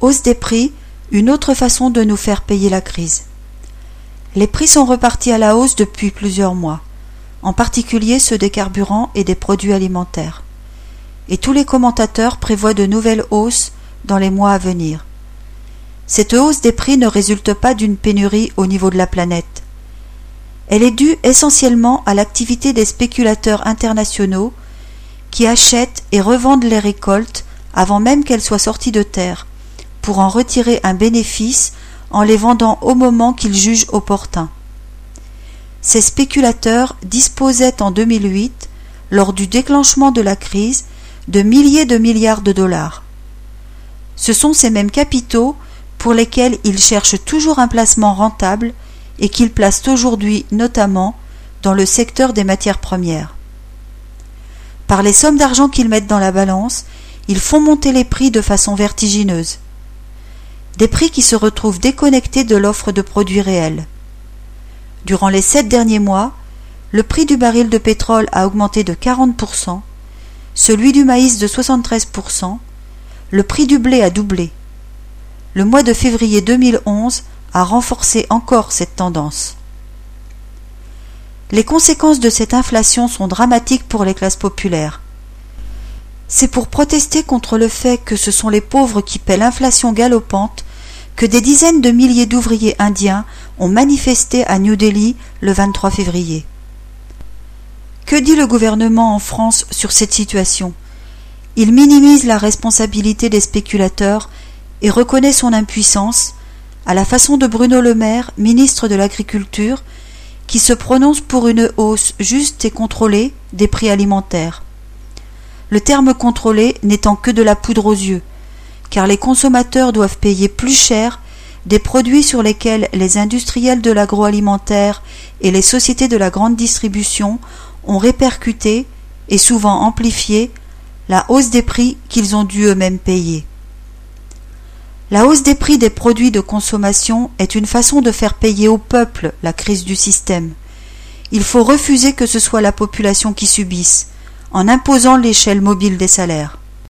Hausse des prix, une autre façon de nous faire payer la crise. Les prix sont repartis à la hausse depuis plusieurs mois, en particulier ceux des carburants et des produits alimentaires. Et tous les commentateurs prévoient de nouvelles hausses dans les mois à venir. Cette hausse des prix ne résulte pas d'une pénurie au niveau de la planète. Elle est due essentiellement à l'activité des spéculateurs internationaux qui achètent et revendent les récoltes avant même qu'elles soient sorties de terre, pour en retirer un bénéfice en les vendant au moment qu'ils jugent opportun. Ces spéculateurs disposaient en 2008, lors du déclenchement de la crise, de milliers de milliards de dollars. Ce sont ces mêmes capitaux pour lesquels ils cherchent toujours un placement rentable et qu'ils placent aujourd'hui notamment dans le secteur des matières premières. Par les sommes d'argent qu'ils mettent dans la balance, ils font monter les prix de façon vertigineuse. Des prix qui se retrouvent déconnectés de l'offre de produits réels. Durant les 7 derniers mois, le prix du baril de pétrole a augmenté de 40%, celui du maïs de 73%, le prix du blé a doublé. Le mois de février 2011 a renforcé encore cette tendance. Les conséquences de cette inflation sont dramatiques pour les classes populaires. C'est pour protester contre le fait que ce sont les pauvres qui paient l'inflation galopante que des dizaines de milliers d'ouvriers indiens ont manifesté à New Delhi le 23 février. Que dit le gouvernement en France sur cette situation ? Il minimise la responsabilité des spéculateurs et reconnaît son impuissance, à la façon de Bruno Le Maire, ministre de l'Agriculture, qui se prononce pour une hausse juste et contrôlée des prix alimentaires. Le terme contrôlé n'étant que de la poudre aux yeux, car les consommateurs doivent payer plus cher des produits sur lesquels les industriels de l'agroalimentaire et les sociétés de la grande distribution ont répercuté, et souvent amplifié, la hausse des prix qu'ils ont dû eux-mêmes payer. La hausse des prix des produits de consommation est une façon de faire payer au peuple la crise du système. Il faut refuser que ce soit la population qui subisse, en imposant l'échelle mobile des salaires.